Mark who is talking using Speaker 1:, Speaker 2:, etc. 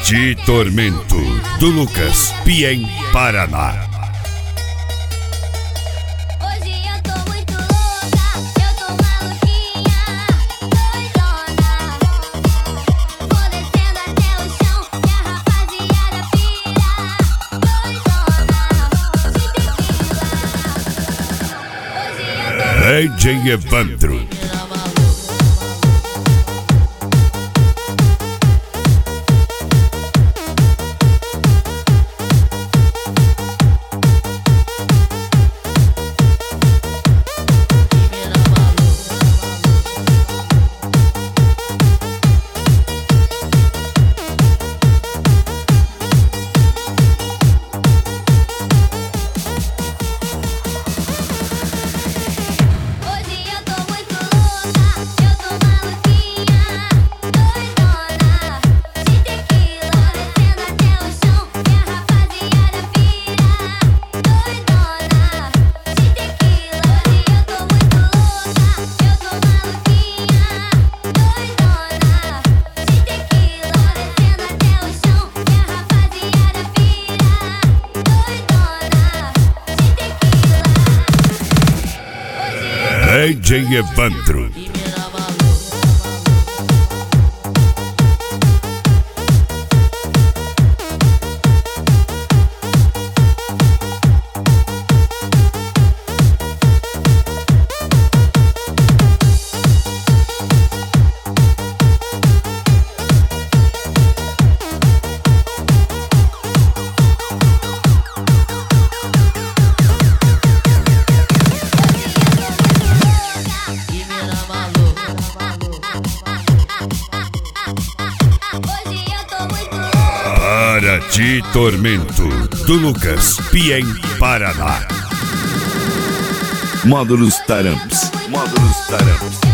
Speaker 1: de Tormento, do Lucas Piem, Paraná.
Speaker 2: Hoje eu tô muito louca, eu tô maluquinha, doidona. Vou descendo até o chão e a rapaziada pira, doidona. De tequila.
Speaker 1: DJ Evandro. DJ Evandro. Para de Tormento, do Lucas Piem, Paraná. Módulos Taramps.